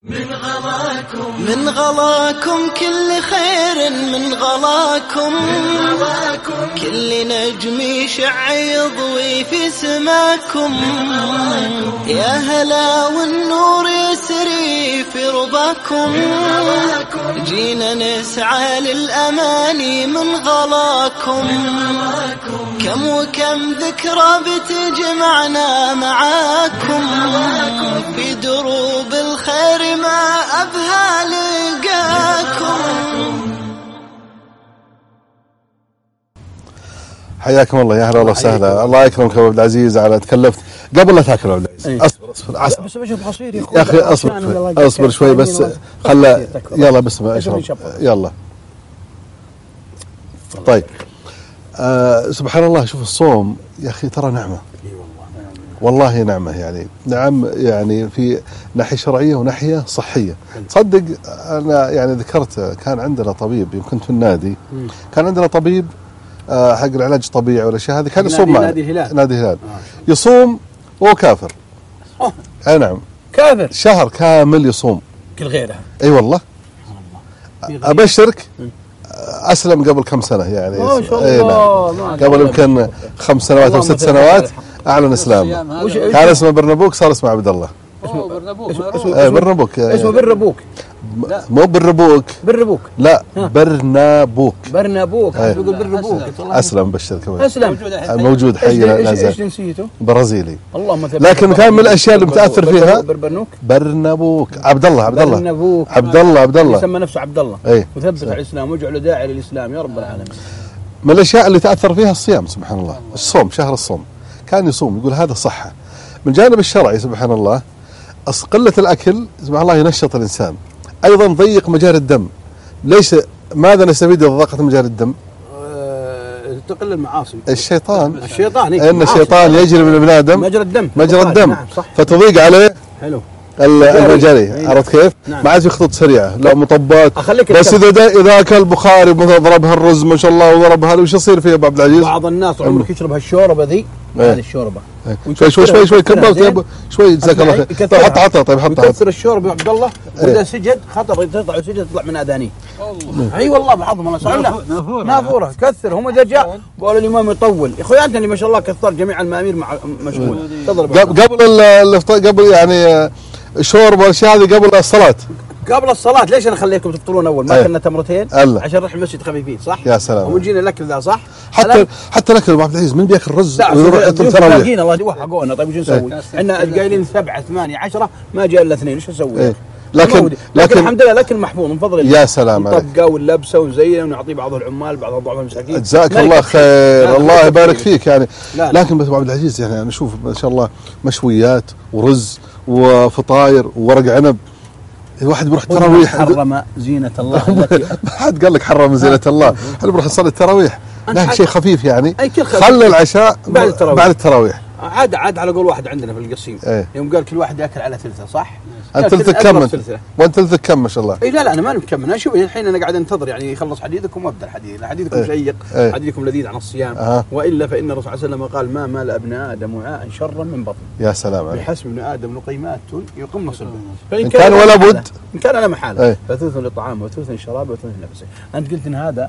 من غلاكم كل خير، من غلاكم كل نجم يشع يضوي في سماكم. يا هلا والنور يسري في رضاكم، جينا نسعى للأماني من غلاكم. كم وكم ذكرى بتجمعنا معاكم، في دروب الخير ما أبهى لقاكم. حياكم الله، يا اهلا والله وسهلا. الله يكرمك يا ابو عبد العزيز على تكلفت. قبل لا تاكل يا ابو عبد العزيز اصبر بس بشرب عصير يا اخي، اصبر شوي بس. خلى يلا بسم الله اشرب يلا. طيب سبحان الله. شوف الصوم يا اخي ترى نعمه، والله نعمه. يعني نعم، يعني في ناحيه شرعيه وناحيه صحيه. تصدق انا يعني ذكرت كان عندنا طبيب، يمكن في النادي كان عندنا طبيب حق العلاج الطبيعي والاشياء هذه، كان يصوم معنا نادي الهلال. يصوم وهو كافر. اي نعم، كافر شهر كامل يصوم كل غيرها. اي والله. ابشرك اسلم قبل كم سنه يعني. ما شاء الله. قبل يمكن 5 سنوات او 6 سنوات اعلن اسلامه. كان اسمه برنابوك، صار اسمه عبد الله. برنابوك. اسمه برنابوك. مو بالربوك، لا برنابوك. يقول برنابوك. اسلم بشرك. اسلم موجود حي لا زال. ايش جنسيته؟ برازيلي. اللهم ثبت. لكن كان من الاشياء اللي متاثر فيها برنابوك. عبد الله يسمى نفسه عبد الله. وثبت على الاسلام واجعله داعي للاسلام يا رب العالمين. من الاشياء اللي تاثر فيها الصيام سبحان الله. الصوم، شهر الصوم كان يصوم، يقول هذا صحه. من الجانب الشرعي سبحان الله، قله الاكل سبحان الله ينشط الانسان. ايضا ضيق مجاري الدم. ليش؟ ماذا نستفيد اذا ضاقت مجاري الدم؟ تقل المعاصي. الشيطان ان الشيطان يجري من ابن ادم مجرى الدم. نعم فتضيق عليه حلو المجاري. عرفت كيف؟ نعم. ما عاد في خطوط سريعه، لا مطبات. بس اذا اكل البخاري مثلا ضربها الرز ما شاء الله وضربها، وش يصير فيه ابو عبد العزيز؟ بعض الناس عمرك يشرب هالشوربه ذي. هذه الشوربه شوي كبر شوي جزاك الله خير. طيب حطها. طيب حطها. يكثر الشوربه يا عبد الله، واذا سجد خطر يطلع سجد يطلع من اذانيه. اي والله بعضهم الله سبحانه نافوره كثر. هم اذا جاء قالوا الامام يطول يا اخوي، انت ما شاء الله كثر جميع المامير مشغول. قبل يعني الشوربه والاشياء هذه قبل الصلاه. ليش انا اخليكم تفطرون اول؟ ما كنا تمرتين عشان نروح المسجد خفيفين، صح؟ يا سلام. وجينا الاكل ذا، صح؟ حتى الاكل ابو عبد العزيز من بياكل رز ويروح التراويح. الله يوفقنا. طيب وش نسوي؟ احنا قايلين 7 8 10 ما جاء الا 2، ايش نسوي؟ لكن الحمد لله الاكل محفوظ من فضل الله. يا سلام عليك. نطبقه ونلبسه ونزينه ونعطيه بعض العمال، بعض ضعف المساكين. جزاك الله خير، الله يبارك فيك يعني. لكن بس ابو عبد العزيز يعني انا اشوف ما شاء الله مشويات ورز وفطاير وورق عنب. الواحد بيروح التراويح حرم زينة الله التي ما حد قال لك حرم زينة الله. احنا بنروح نصلي التراويح، لكن شيء خفيف يعني. خلى العشاء بعد التراويح. عاد على قول واحد عندنا في القصيم يوم قال كل واحد ياكل على ثلثه، صح؟ انت ثلثك كم؟ وانت ثلثك كم ما شاء الله؟ اي لا انا ما مكمل. انا شوف الحين انا قاعد انتظر يعني يخلص حديثكم وابدا الحديث. حديثكم شيق، حديثكم لذيذ عن الصيام. والا فان الرسول صلى الله عليه وسلم قال ما مال ابن ادم وعاء شرا من بطن. يا سلام عليك. بحسب ابن ادم لقيمات يقم صلبه. فان كان ولا بد، ان كان لا محاله، فثلث للطعام وثلث للشراب وثلث لنفسه. انت قلت ان هذا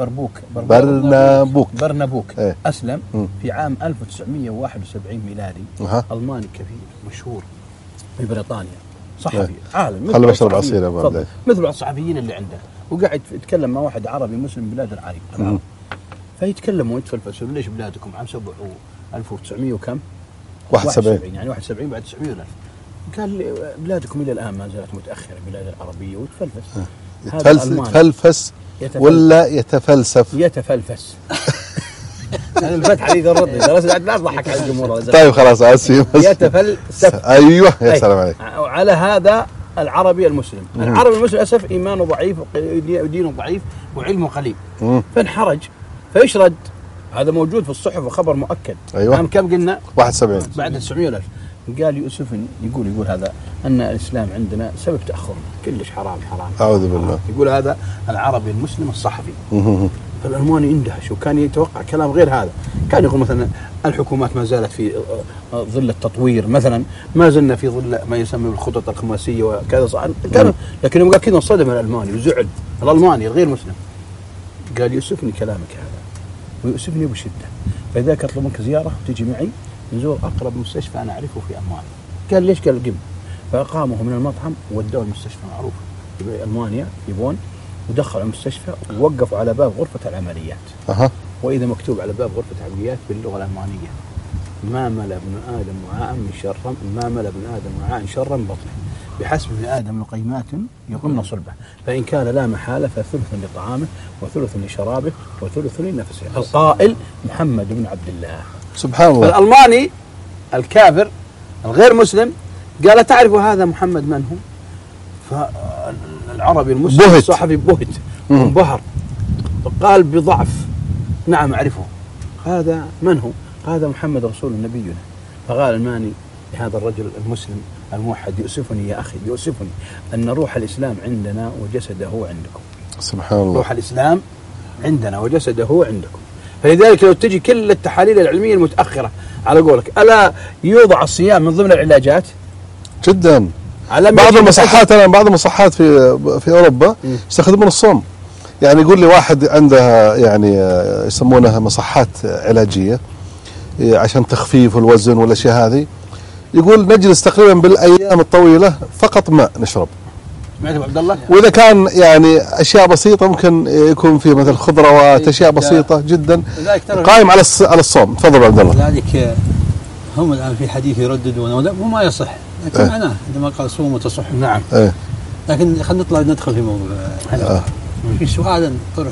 برنابوك أسلم في عام 1971 ميلادي. ألماني كبير مشهور في بريطانيا، صحفي عالم. خلي بشرب عصير مثل بعض الصحفيين اللي عنده. وقاعد يتكلم مع واحد عربي مسلم بلاد العرب. فيتكلموا ويتفلسفوا ليش بلادكم عام 1900 وكم؟ 71 يعني 71 بعد 900 ألف. قال لي بلادكم إلى الآن ما زالت متأخرة بلاد العربية وتفلسف. يتفلسف ولا يتفلسف؟ يتفلفس. هذا الفتح عليه الرد لا تضحك على الجمهور. طيب خلاص اسف. يتفلسف. ايوه يا سلام عليك. على هذا العربي المسلم. العربي المسلم للاسف ايمانه ضعيف ودينه ضعيف وعلمه قليل. فانحرج فيشرد. هذا موجود في الصحف وخبر مؤكد. ايوه. كم قلنا؟ 71 بعد 900 ألف. قال يوسف يقول هذا أن الإسلام عندنا سبب تأخر كلش حرام. أعوذ بالله. يقول هذا العربي المسلم الصحفي. فالألماني اندهش وكان يتوقع كلام غير هذا. كان يقول مثلا الحكومات ما زالت في ظل التطوير مثلا، ما زلنا في ظل ما يسمى بالخطط الخماسية وكذا صح. لكن يبقى كذا انصدم الألماني وزعل. الألماني الغير مسلم قال يؤسفني كلامك هذا ويؤسفني بشدة، فلذلك أطلب منك زيارة وتجي معي نزور أقرب مستشفى أنا أعرفه في ألمانيا. قال ليش؟ قال قم. فأقامه من المطعم وودوه المستشفى معروف في ألمانيا يبون، ودخلوا المستشفى ووقفوا على باب غرفة العمليات. وإذا مكتوب على باب غرفة العمليات باللغة الألمانية: ما ملأ ابن آدم وعاء من شرا، ما ملأ ابن آدم وعاء شرا بطنه، بحسب ابن آدم لقيمات يقمن صلبه، فإن كان لا محالة فثلث لطعامه وثلث لشرابه وثلث لنفسه. القائل محمد بن عبد الله. سبحان الله. الألماني الكافر الغير مسلم قال تعرف هذا محمد من هو؟ فالعربي المسلم الصحفي بهت وانبهر وقال بضعف: نعم أعرفه. هذا من هو؟ هذا محمد رسول نبينا. فقال الماني لهذا الرجل المسلم الموحد: يؤسفني يا أخي، يؤسفني أن روح الإسلام عندنا وجسده عندكم. سبحان الله. روح الإسلام عندنا وجسده عندكم. فلذلك لو تجي كل التحاليل العلمية المتأخرة على قولك، ألا يوضع الصيام من ضمن العلاجات؟ جدا. بعض المصحات في أوروبا يستخدمون الصوم. يعني يقول لي واحد عنده يعني يسمونها مصحات علاجية عشان تخفيف الوزن والأشياء هذه، يقول نجلس تقريبا بالأيام الطويلة فقط ماء نشرب. عبد الله. وإذا كان يعني أشياء بسيطة ممكن يكون في مثل خضروات، أشياء بسيطة جدا قائم على الصوم. تفضل عبد الله. لذلك هم الآن في حديث يرددون وما يصح، لكن معناه عندما قال صوموا تصحوا. نعم. لكن خلينا نطلع ندخل في موضوع. في سؤال طرح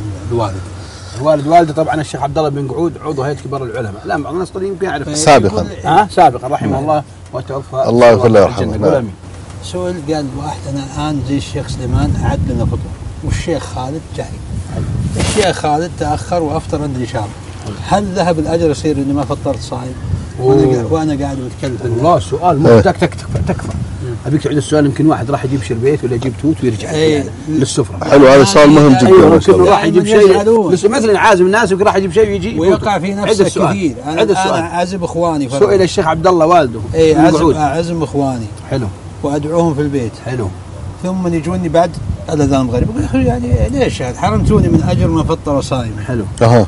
الوالد والده طبعا الشيخ عبد الله بن قعود عضو هيئة كبار العلماء. لا بعض الناس يمكن يعرف سابقا رحمه الله وتوفى الله يغفر له ويرحمه. سؤال قال واحد: أنا الآن زي الشيخ سليمان أعد لنا فطور والشيخ خالد جاي. الشيخ خالد تأخر وأفطر عندي شهر، هل ذهب الأجر يصير إني ما فطرت صايم وأنا قاعد بتكلم؟ والله سؤال تكفى. أبيك تعيد السؤال. يمكن واحد راح يجيب شربيت ولا يجيب توت ويرجع للسفرة. حلو، هذا سؤال مهم جدا. يمكن راح يجيب شيء مثل عازم الناس وراح يجيب شيء ويجي ويقع في نفسه كثير. أنا أعزم إخواني. سئل الشيخ عبد الله والده. أعزم إخواني. حلو. وأدعوهم في البيت. حلو. ثم يجوني بعد الأذان المغرب يقول يعني ليش حرمتوني من أجر من فطر صائم. حلو.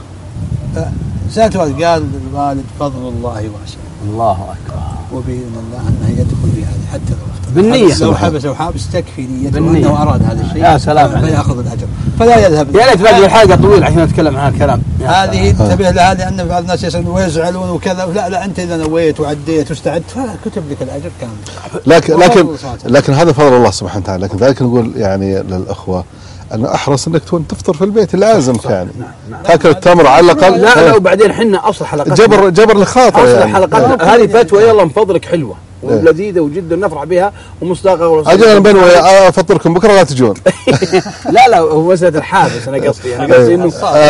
سألت والد، قال الوالد فضل الله واسع. الله أكبر. وبإذن الله أنه يدخل في هذا حتى لو أفطر بالنية. لو حبس أو حابس تكفي نيته أنه أراد هذا الشيء. يا سلام. فيأخذ الأجر فلا يذهب. يا ريت باقي الحلقة طويل عشان نتكلم عن الكلام. هذه انتبه لها، لأن بعض الناس يسألون ويزعلون وكذا. لا أنت إذا نويت وعديت واستعدت فكتب لك الأجر كامل. لكن هذا فضل الله سبحانه وتعالى. لكن ذلك نقول يعني للأخوة أنه أحرص أنك تفطر في البيت لازمك يعني. تاكل التمر على الأقل. لا وبعدين حنا أصل حلقات جبر لخاطر أصل يعني. حلقات هذه فتوى يلا من فضلك حلوة ولذيذة وجدا نفرح بها ومصداقة. أجل أنا بنوي أفطركم بكرة لا تجون. لا هو مسألة الحابس. أنا قصدي إنه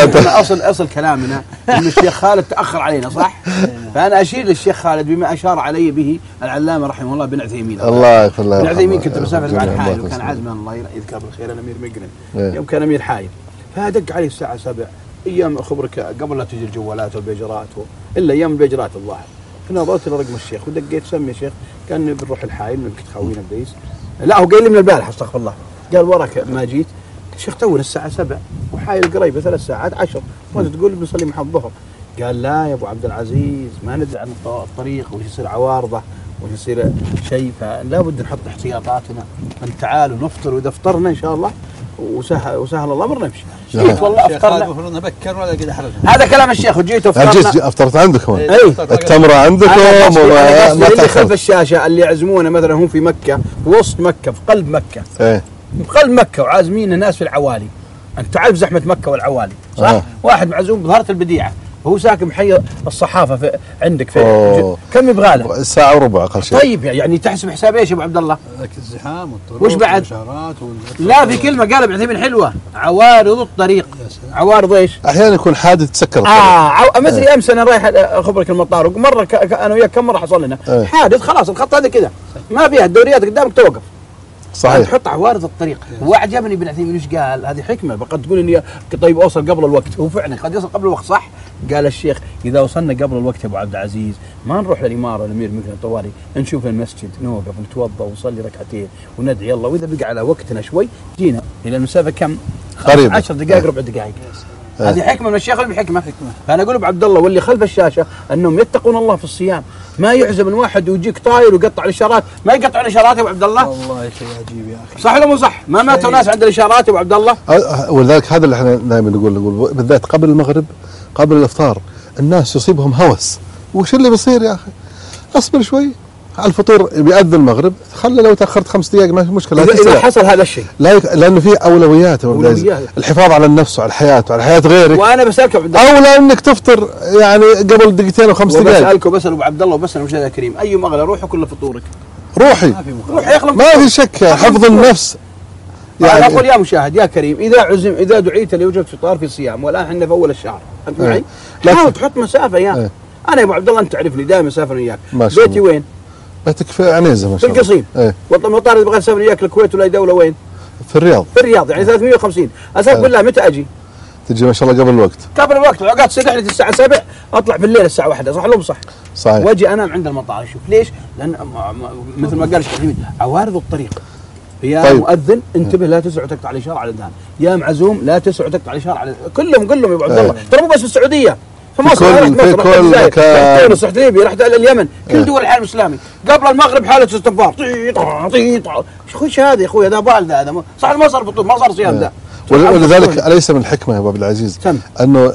أصل كلامنا إن الشيخ خالد تأخر علينا صح؟ فأنا أشير للشيخ خالد بما أشار علي به العلامة رحمه الله بن عثيمين. الله يغفر له. بن عثيمين كنت بسافر مع الحايل وكان عازما الله يذكر بالخير الأمير مقرن يوم كان أمير حايل، فدق عليه الساعة 7 أيام خبرك قبل لا تجي الجوالات والبيجرات إلا أيام البيجرات الظاهر. فنظرت لرقم الشيخ ودقيت سمي الشيخ، كان بنروح الحايل من كنت خوينا بديس. لا هو قال لي من البارحة استغفر الله، قال وراك ما جيت الشيخ تونا الساعة 7 وحايل قريبة 3 ساعات 10 وانت تقول بنصلي مع الظهر. قال لا يا ابو عبد العزيز ما ندري عن الطريق وش يصير عوارضه وش يصير شيء، فلا بد نحط احتياطاتنا. تعالوا نفطر واذا فطرنا ان شاء الله وسهل الله امر نمشي. جيت والله افطرنا المفروض نبكر ولا كذا حرج. هذا كلام الشيخ. وجيت افطرنا. افطرت عندكم التمره عندكم ما خلف الشاشه اللي يعزمونا مثلا هم في مكه في وسط مكه في قلب مكه في قلب مكه وعازمين الناس في العوالي. انت تعرف زحمه مكه والعوالي صح؟ واحد معزوم بظهرة البديعه وهو ساكن بحي الصحافه في عندك في كم يبغى له؟ ساعه وربع اقل شيء. طيب يعني تحسب حساب ايش يا ابو عبد الله؟ الزحام والطرق وش بعد؟ لا في كلمه قال ابن عثيمين حلوه، عوارض الطريق. عوارض ايش؟ احيانا يكون حادث تسكر الطريق. مثل امس انا رايح اخبرك المطار ومره انا وياك كم مره حصل لنا حادث خلاص الخط هذا كذا ما فيها الدوريات قدامك توقف صحيح. تحط عوارض الطريق. وأعجبني ابن عثيمين ايش قال، هذه حكمة، قد تقول إني طيب أوصل قبل الوقت، هو فعلا قد يصل قبل الوقت صح. قال الشيخ إذا وصلنا قبل الوقت يا أبو عبد العزيز ما نروح للإمارة والأمير مثل الطواري، نشوف المسجد نوقف نتوضأ ونصلي ركعتين وندعي الله، وإذا بقى على وقتنا شوي جينا إلى المسافة كم؟ 10 دقائق ربع دقائق. هذه حكمة من الشيخ بحكمة. فأنا أقول أبو عبد الله واللي خلف الشاشة أنهم يتقون الله في الصيام، ما يعزم الواحد ويجيك طاير ويقطع الإشارات، ما يقطع الإشارات يا أبو عبد الله. والله شيء عجيب يا أخي. صح ولا مو صح؟ ما ماتوا ناس عند الإشارات يا أبو عبد الله. ولذلك هذا اللي احنا دائما نقول بالذات قبل المغرب قبل الإفطار الناس يصيبهم هوس. وش اللي بيصير يا أخي؟ أصبر شوي على الفطور بيأذن المغرب، خلي لو تأخرت 5 دقائق ما في مشكلة. إذا حصل هذا الشيء لأنه في أولويات. الحفاظ على النفس وعلى الحياة وعلى حياة غيرك. وأنا بسألك أبو عبد الله أولى إنك تفطر يعني قبل 2 أو 5 دقائق. بسألك وبسأل أبو عبد الله وبسأل مشاهد الكريم أي مغلى روحك ولا فطورك؟ روحي ما في شك. حفظ النفس يعني أقول يا مشاهد يا كريم إذا دعيت ليوجد فطار في الصيام والآن احنا في أول الشهر أنت معي؟ حاول تحط مسافة يا أنا يا أبو عبد الله أنت تعرفني دائما أسافر وياك. بيتي وين؟ بيتك في عنيزة ما شاء الله. في القصيم. والمطار إذا بغيت أسافر وياك الكويت ولا أي دولة وين؟ في الرياض. في الرياض يعني 350. أسافر بالله متى أجي؟ تجي ما شاء الله قبل الوقت. قبل الوقت العقاد تستدعي الساعة 7 أطلع في الليل الساعة 1 صح ولا مو صح؟ صحيح. واجي أنام عند المطار. شوف ليش؟ لأن مثل ما قال الشيخ حميد عوارض الطريق. يا طيب. مؤذن انتبه لا تسرع وتقطع الإشارة على الأذان، يا معزوم لا تسرع وتقطع الإشارة على كلهم يا أبو عبد الله. ترى مو بس في السعودية، في مصر في كل مكان، رحت تونس، رحت ليبيا، رحت اليمن، كل دول العالم الإسلامي قبل المغرب حالة استغفار. طيط ايش هذا يا اخوي؟ هذا بال هذا صح ما صار فطور ما صار صيام ذا. ولذلك أليس من الحكمة يا أبو عبد العزيز أنه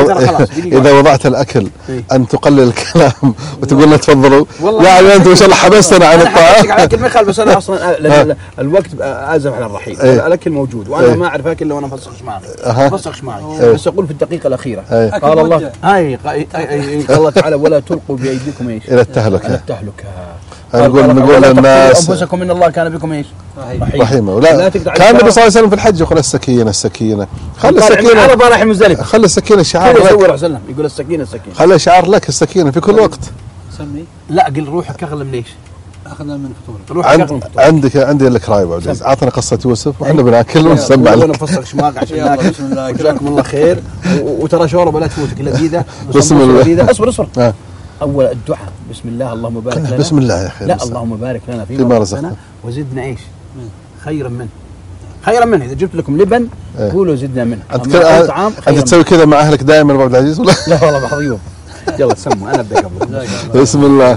إذا وضعت الأكل أن تقلل الكلام وتقول لنا تفضلوا يعني أنت ما شاء الله حبستنا عن الطعام. على كل ما يخالف بس أنا أصلا الوقت آزف على الرحيل. الأكل موجود وأنا ما أعرف أكل لو أنا مفسخ شماغي بس أقول في الدقيقة الأخيرة قال الله الله تعالى ولا تلقوا بأيديكم إيش إلى التهلكة. نقول الناس أنفسكم إن الله كان بكم إيش رحيمة. ولا كان النبي صلى الله عليه وسلم في الحج يقول السكينة خلي السكينة على رايح مزدلفة، خلي السكينة شعار لك. يقول السكينة خلي شعار لك السكينة في كل وقت. سمي لا قل روحك أغلى من إيش؟ أخذنا من فطور. عندي لك راي أبو عبد العزيز. عطنا قصة يوسف وإحنا بناكل ونسمع لك. نفسخ شماغ عشان ناكل. جزاكم الله خير. وترى شوربة لا تفوتك إلا جديدة. بسم الله. اصبر. أول الدعاء بسم الله اللهم بارك لنا. بسم الله يا أخي. لا اللهم بارك لنا فيما رزقنا وزدنا إيش؟ خيرا منه. إذا جبت لكم لبن قولوا زدنا منه. أنت تسوي كذا مع أهلك دائما أبو عبد العزيز ولا؟ لا والله بحضيهم. يلا سموا أنا أبدأ قبل. بسم الله.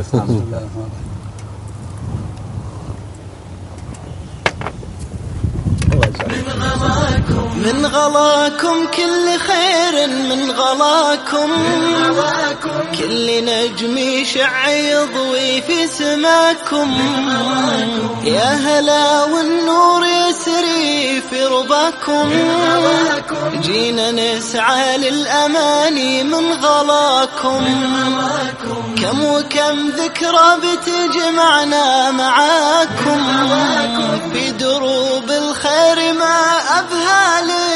من غلاكم كل خير من غلاكم كل نجم يشع يضوي في سماكم يا هلا والنور يسري في رباكم جينا نسعى للأماني من غلاكم كم وكم ذكرى بتجمعنا معاكم في دروب الخير ما أبهى